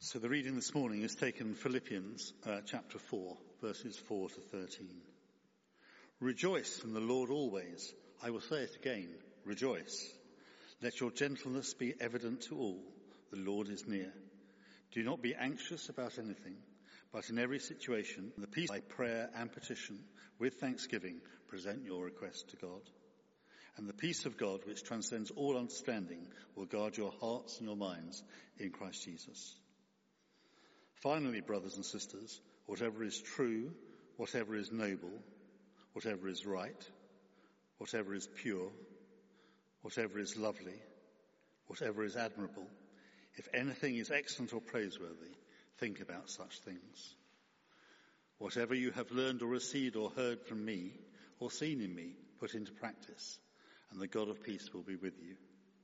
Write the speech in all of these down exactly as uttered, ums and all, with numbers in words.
So the reading this morning is taken from Philippians uh, chapter four, verses four to thirteen. Rejoice in the Lord always. I will say it again, rejoice. Let your gentleness be evident to all. The Lord is near. Do not be anxious about anything, but in every situation, the peace by prayer and petition, with thanksgiving, present your request to God. And the peace of God, which transcends all understanding, will guard your hearts and your minds in Christ Jesus. Finally, brothers and sisters, whatever is true, whatever is noble, whatever is right, whatever is pure, whatever is lovely, whatever is admirable, if anything is excellent or praiseworthy, think about such things. Whatever you have learned or received or heard from me or seen in me, put into practice, and the God of peace will be with you.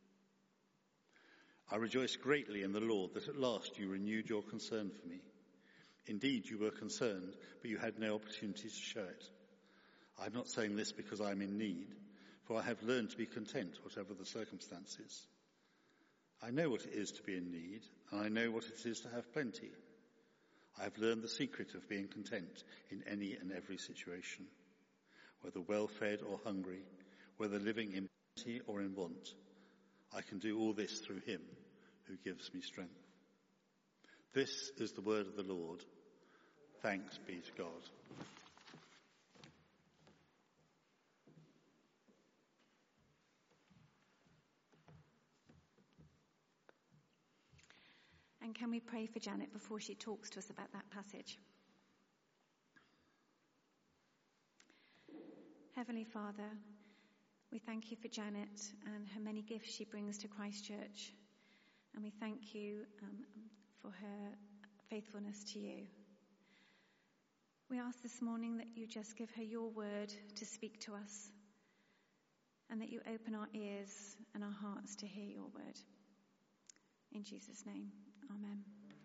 I rejoice greatly in the Lord that at last you renewed your concern for me. Indeed, you were concerned, but you had no opportunity to show it. I'm not saying this because I am in need, for I have learned to be content, whatever the circumstances. I know what it is to be in need, and I know what it is to have plenty. I have learned the secret of being content in any and every situation, whether well-fed or hungry, whether living in plenty or in want. I can do all this through him who gives me strength. This is the word of the Lord. Thanks be to God. And can we pray for Janet before she talks to us about that passage? Heavenly Father, we thank you for Janet and her many gifts she brings to Christchurch. And we thank you um, for her faithfulness to you. We ask this morning that you just give her your word to speak to us, and that you open our ears and our hearts to hear your word. In Jesus' name, amen.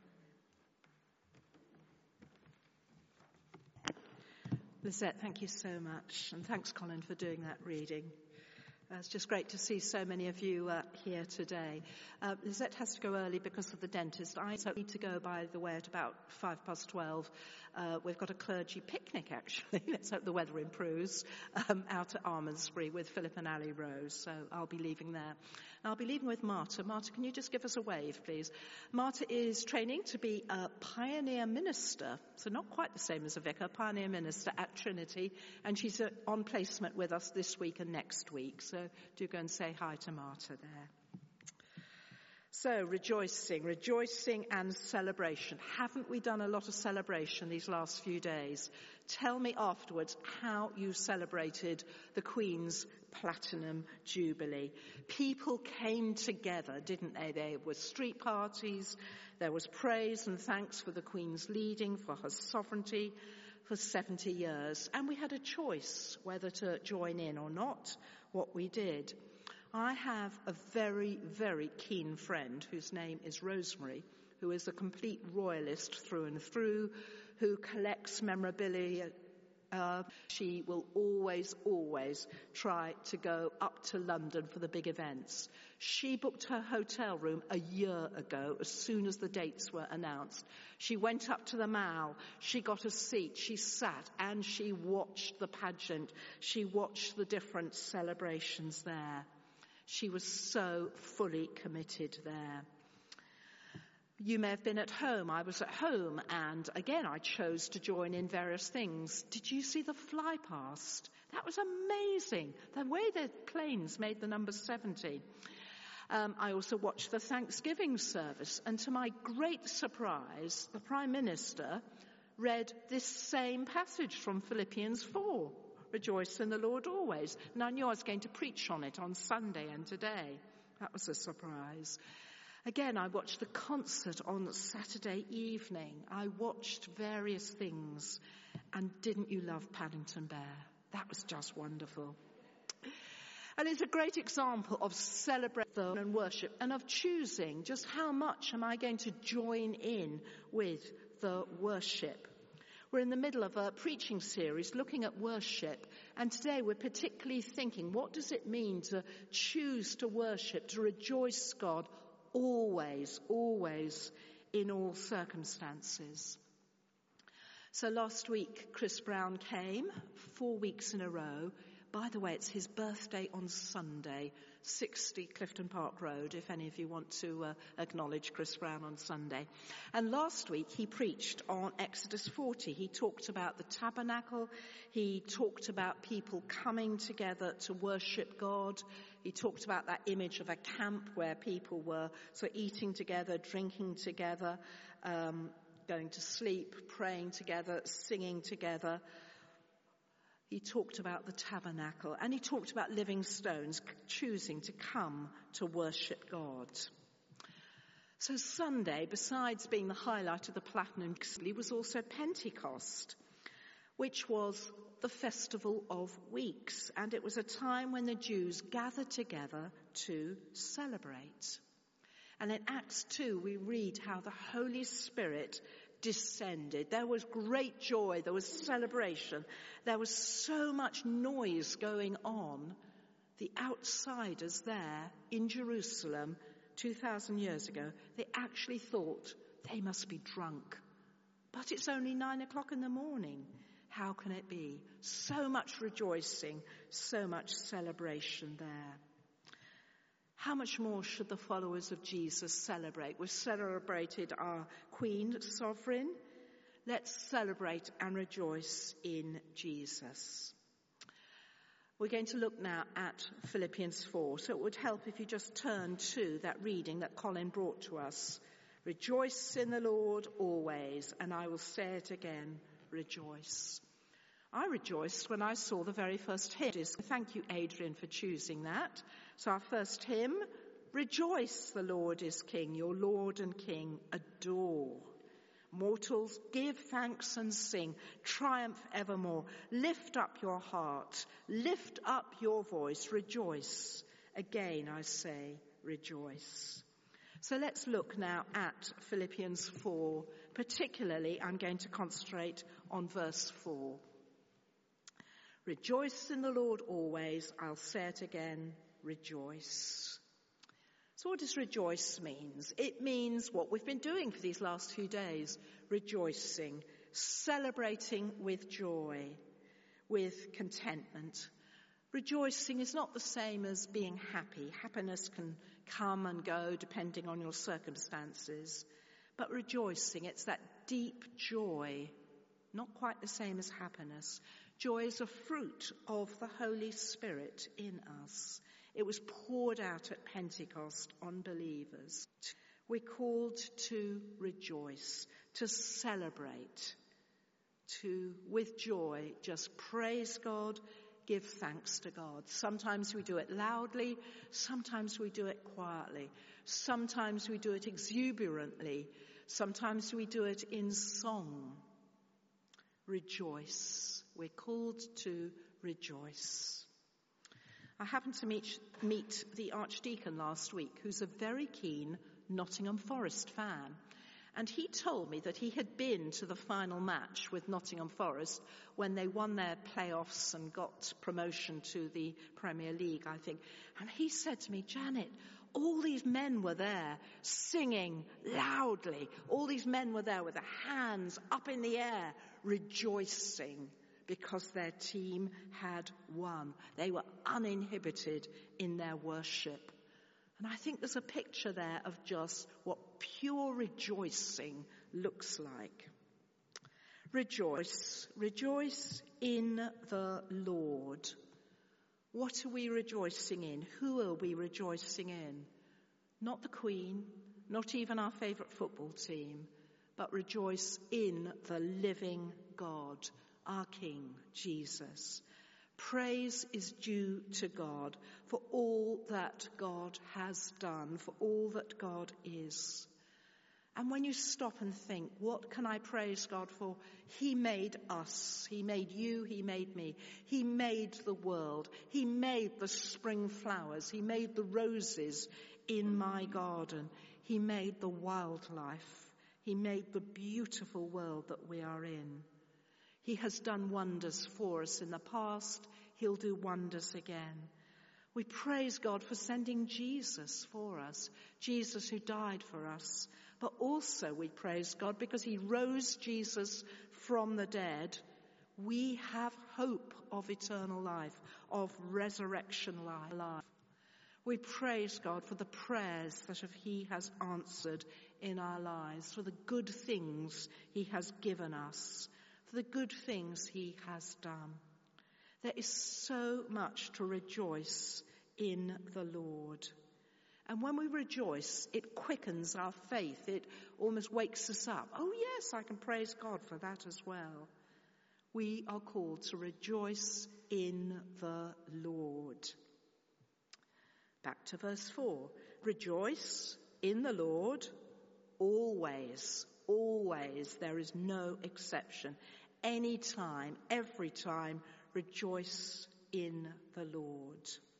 Lisette, thank you so much. And thanks, Colin, for doing that reading. Uh, it's just great to see so many of you uh, here today. Uh, Lisette has to go early because of the dentist. I need to go, by the way, at about five past twelve. Uh, we've got a clergy picnic, actually. Let's hope the weather improves, um, out at Armoursbury with Philip and Ali Rose. So I'll be leaving there. And I'll be leaving with Marta. Marta, can you just give us a wave, please? Marta is training to be a pioneer minister. So not quite the same as a vicar, pioneer minister at Trinity. And she's uh, on placement with us this week and next week. So do go and say hi to Marta there. So, rejoicing, rejoicing and celebration. Haven't we done a lot of celebration these last few days? Tell me afterwards how you celebrated the Queen's Platinum Jubilee. People came together, didn't they? There were street parties, there was praise and thanks for the Queen's leading, for her sovereignty for seventy years. And we had a choice whether to join in or not. What we did. I have a very, very keen friend whose name is Rosemary, who is a complete royalist through and through, who collects memorabilia. Uh, she will always, always try to go up to London for the big events. She booked her hotel room a year ago as soon as the dates were announced. She went up to the Mall, she got a seat, she sat and she watched the pageant. She watched the different celebrations there. She was so fully committed there. You may have been at home. I was at home, and again, I chose to join in various things. Did you see the fly past? That was amazing. The way the planes made the number seventy. Um, I also watched the Thanksgiving service, and to my great surprise, the Prime Minister read this same passage from Philippians four. Rejoice in the Lord always. And I knew I was going to preach on it on Sunday and today. That was a surprise. Again, I watched the concert on Saturday evening. I watched various things. And didn't you love Paddington Bear? That was just wonderful. And it's a great example of celebrating and worship and of choosing just how much am I going to join in with the worship. We're in the middle of a preaching series looking at worship, and today we're particularly thinking, what does it mean to choose to worship, to rejoice God always, always in all circumstances. So last week, Chris Brown came, four weeks in a row. By the way, it's his birthday on Sunday, sixty Clifton Park Road, if any of you want to uh, acknowledge Chris Brown on Sunday. And last week he preached on Exodus forty. He talked about the tabernacle. He talked about people coming together to worship God. He talked about that image of a camp where people were so eating together, drinking together, um, going to sleep, praying together, singing together. He talked about the tabernacle, and he talked about living stones choosing to come to worship God. So Sunday, besides being the highlight of the Platinum Jubilee, was also Pentecost, which was the festival of weeks, and it was a time when the Jews gathered together to celebrate. And in Acts two, we read how the Holy Spirit descended. There was great joy. There was celebration. There was so much noise going on. The outsiders there in Jerusalem two thousand years ago, they actually thought they must be drunk. But it's only nine o'clock in the morning. How can it be? So much rejoicing, so much celebration there. How much more should the followers of Jesus celebrate? We've celebrated our Queen, Sovereign. Let's celebrate and rejoice in Jesus. We're going to look now at Philippians four. So it would help if you just turn to that reading that Colin brought to us. Rejoice in the Lord always, and I will say it again, rejoice. I rejoiced when I saw the very first hymn. Thank you, Adrian, for choosing that. So our first hymn, Rejoice, the Lord is King, your Lord and King, adore. Mortals, give thanks and sing, triumph evermore. Lift up your heart, lift up your voice, rejoice. Again, I say, rejoice. So let's look now at Philippians four. Particularly, I'm going to concentrate on verse four. Rejoice in the Lord always. I'll say it again, rejoice. So what does rejoice means? It means what we've been doing for these last few days, rejoicing, celebrating with joy, with contentment. Rejoicing is not the same as being happy. Happiness can come and go depending on your circumstances. But rejoicing, it's that deep joy, not quite the same as happiness. Joy is a fruit of the Holy Spirit in us. It was poured out at Pentecost on believers. We're called to rejoice, to celebrate, to, with joy, just praise God, give thanks to God. Sometimes we do it loudly, sometimes we do it quietly, sometimes we do it exuberantly, sometimes we do it in song. Rejoice. We're called to rejoice. I happened to meet, meet the Archdeacon last week, who's a very keen Nottingham Forest fan. And he told me that he had been to the final match with Nottingham Forest when they won their playoffs and got promotion to the Premier League, I think. And he said to me, Janet, all these men were there singing loudly. All these men were there with their hands up in the air, rejoicing because their team had won. They were uninhibited in their worship. And I think there's a picture there of just what pure rejoicing looks like. Rejoice. Rejoice in the Lord. What are we rejoicing in? Who are we rejoicing in? Not the Queen, not even our favourite football team, but rejoice in the living God, our King, Jesus. Praise is due to God for all that God has done, for all that God is. And when you stop and think, what can I praise God for? He made us. He made you. He made me. He made the world. He made the spring flowers. He made the roses in my garden. He made the wildlife. He made the beautiful world that we are in. He has done wonders for us in the past. He'll do wonders again. We praise God for sending Jesus for us, Jesus who died for us. But also we praise God because he rose Jesus from the dead. We have hope of eternal life, of resurrection life. We praise God for the prayers that he has answered in our lives, for the good things he has given us, for the good things he has done. There is so much to rejoice in the Lord. And when we rejoice, it quickens our faith. It almost wakes us up. Oh yes, I can praise God for that as well. We are called to rejoice in the Lord. Back to verse four. Rejoice in the Lord always. Always. There is no exception. Any time, every time, rejoice in the Lord.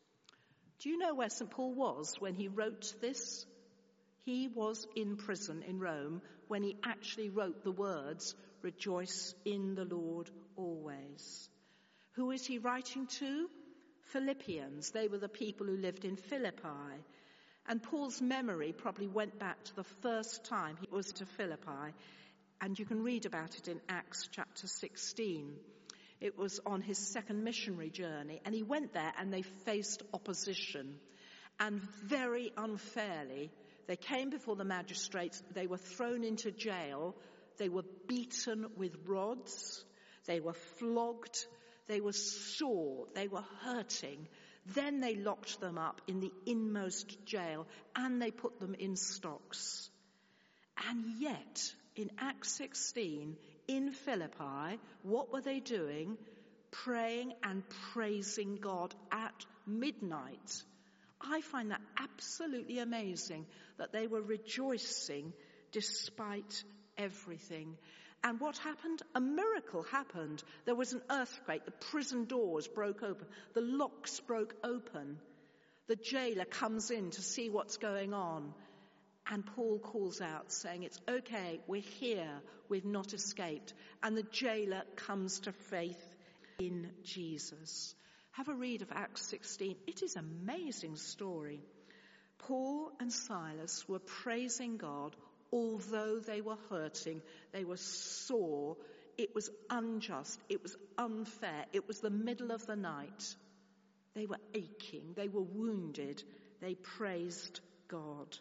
Do you know where Saint Paul was when he wrote this? He was in prison in Rome when he actually wrote the words, rejoice in the Lord always. Who is he writing to? Philippians. They were the people who lived in Philippi. And Paul's memory probably went back to the first time he was to Philippi. And you can read about it in Acts chapter sixteen. It was on his second missionary journey, and he went there and they faced opposition. And very unfairly, they came before the magistrates, they were thrown into jail, they were beaten with rods, they were flogged, they were sore, they were hurting. Then they locked them up in the inmost jail, and they put them in stocks. And yet, in Acts sixteen, in Philippi, what were they doing? Praying and praising God at midnight. I find that absolutely amazing that they were rejoicing despite everything. And what happened? A miracle happened. There was an earthquake. The prison doors broke open. The locks broke open. The jailer comes in to see what's going on. And Paul calls out saying, it's okay, we're here, we've not escaped. And the jailer comes to faith in Jesus. Have a read of Acts sixteen. It is an amazing story. Paul and Silas were praising God although they were hurting, they were sore, it was unjust, it was unfair, it was the middle of the night. They were aching, they were wounded, they praised God.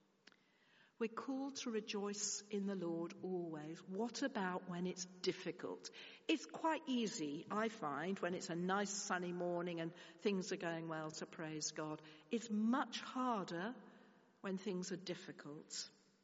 We're called to rejoice in the Lord always. What about when it's difficult? It's quite easy, I find, when it's a nice sunny morning and things are going well to praise God. It's much harder when things are difficult.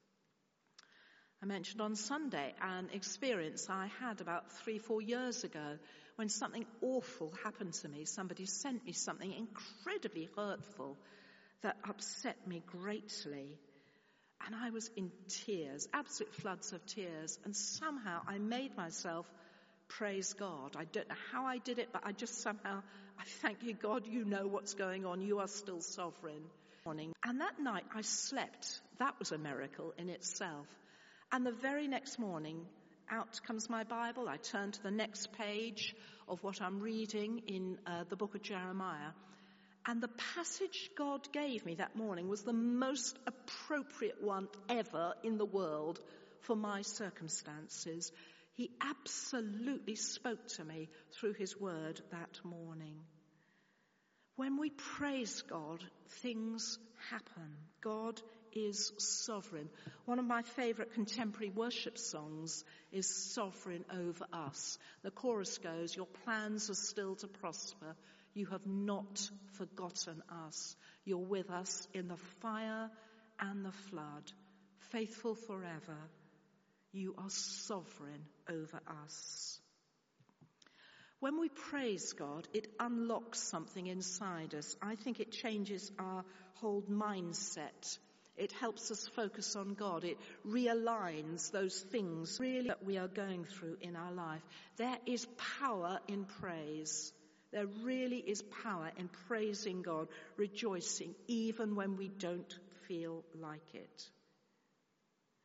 I mentioned on Sunday an experience I had about three, four years ago when something awful happened to me. Somebody sent me something incredibly hurtful that upset me greatly. And I was in tears, absolute floods of tears. And somehow I made myself praise God. I don't know how I did it, but I just somehow, I thank you, God, you know what's going on. You are still sovereign. And that night I slept. That was a miracle in itself. And the very next morning, out comes my Bible. I turn to the next page of what I'm reading in uh, the book of Jeremiah. And the passage God gave me that morning was the most appropriate one ever in the world for my circumstances. He absolutely spoke to me through his word that morning. When we praise God, things happen. God is sovereign. One of my favorite contemporary worship songs is Sovereign Over Us. The chorus goes, your plans are still to prosper. You have not forgotten us. You're with us in the fire and the flood, faithful forever. You are sovereign over us. When we praise God, it unlocks something inside us. I think it changes our whole mindset. It helps us focus on God. It realigns those things really that we are going through in our life. There is power in praise. There really is power in praising God, rejoicing, even when we don't feel like it.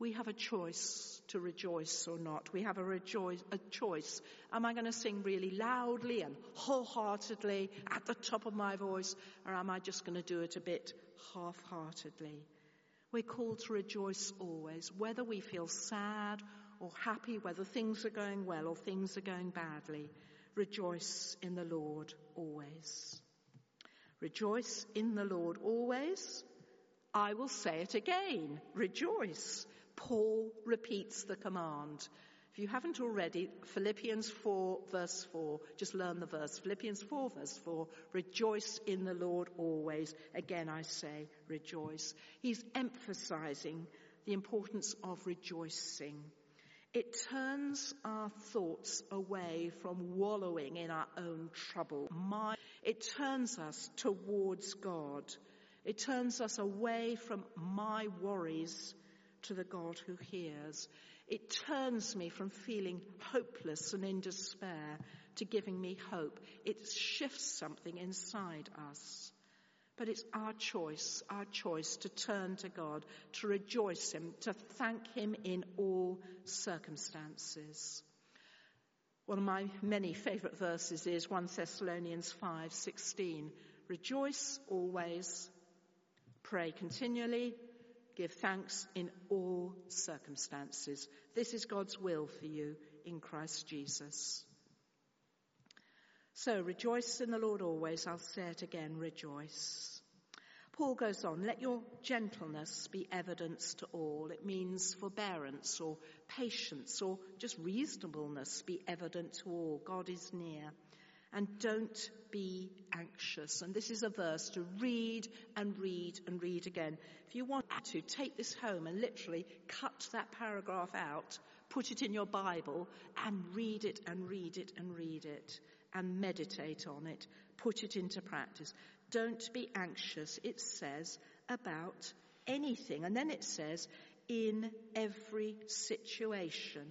We have a choice to rejoice or not. We have a, rejoice, a choice. Am I going to sing really loudly and wholeheartedly at the top of my voice, or am I just going to do it a bit half-heartedly? We're called to rejoice always, whether we feel sad or happy, whether things are going well or things are going badly. Rejoice in the Lord always. Rejoice in the Lord always. I will say it again. Rejoice. Paul repeats the command. If you haven't already, Philippians four verse four, just learn the verse. Philippians four verse four, rejoice in the Lord always. Again I say, rejoice. He's emphasizing the importance of rejoicing. It turns our thoughts away from wallowing in our own trouble. It turns us towards God. It turns us away from my worries to the God who hears. It turns me from feeling hopeless and in despair to giving me hope. It shifts something inside us. But it's our choice, our choice to turn to God, to rejoice Him, to thank Him in all circumstances. One of my many favourite verses is First Thessalonians five sixteen. Rejoice always, pray continually, give thanks in all circumstances. This is God's will for you in Christ Jesus. So rejoice in the Lord always. I'll say it again, rejoice. Paul goes on, let your gentleness be evidence to all. It means forbearance or patience or just reasonableness be evident to all. God is near. And don't be anxious. And this is a verse to read and read and read again. If you want to, take this home and literally cut that paragraph out, put it in your Bible and read it and read it and read it and meditate on it. Put it into practice. Don't be anxious, it says, about anything. And then it says, in every situation.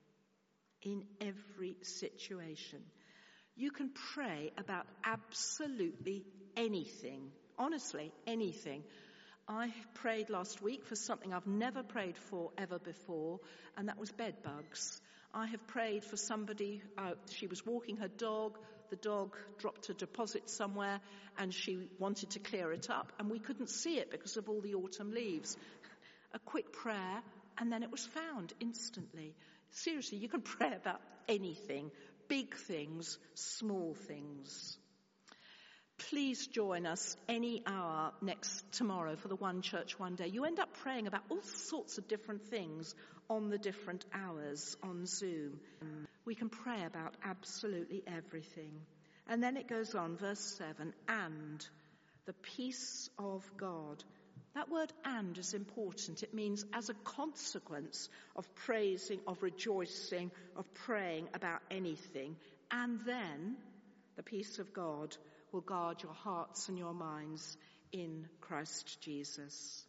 In every situation. You can pray about absolutely anything. Honestly, anything. I prayed last week for something I've never prayed for ever before, and that was bed bugs. I have prayed for somebody, uh, she was walking her dog, the dog dropped a deposit somewhere, and she wanted to clear it up, and we couldn't see it because of all the autumn leaves. A quick prayer, and then it was found instantly. Seriously, you can pray about anything. Big things, small things. Please join us any hour next tomorrow for the One Church One Day. You end up praying about all sorts of different things on the different hours on Zoom. We can pray about absolutely everything. And then it goes on, verse seven, and the peace of God. That word and is important. It means as a consequence of praising, of rejoicing, of praying about anything. And then the peace of God will guard your hearts and your minds in Christ Jesus.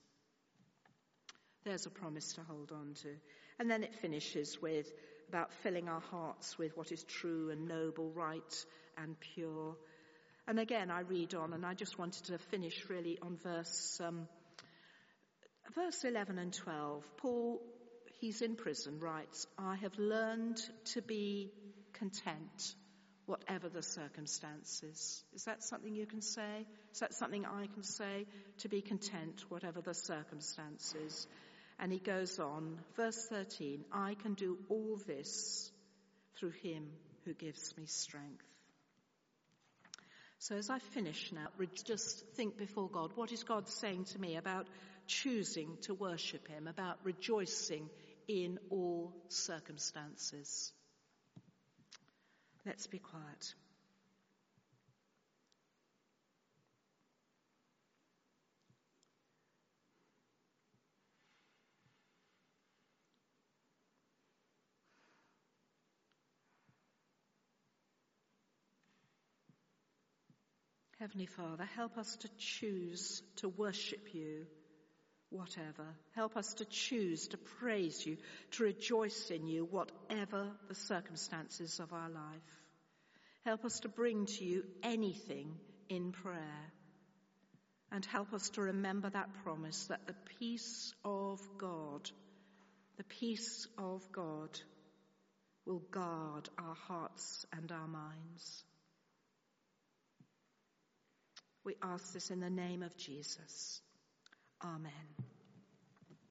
There's a promise to hold on to. And then it finishes with about filling our hearts with what is true and noble, right and pure. And again, I read on, and I just wanted to finish really on verse um, verse eleven and twelve. Paul, he's in prison, writes, I have learned to be content, whatever the circumstances. Is that something you can say? Is that something I can say? To be content, whatever the circumstances. And he goes on, verse thirteen, I can do all this through him who gives me strength. So as I finish now, just think before God, what is God saying to me about choosing to worship him, about rejoicing in all circumstances? Let's be quiet. Heavenly Father, help us to choose to worship you, whatever. Help us to choose to praise you, to rejoice in you, whatever the circumstances of our life. Help us to bring to you anything in prayer. And help us to remember that promise that the peace of God the peace of God will guard our hearts and our minds. We ask this in the name of Jesus. Amen.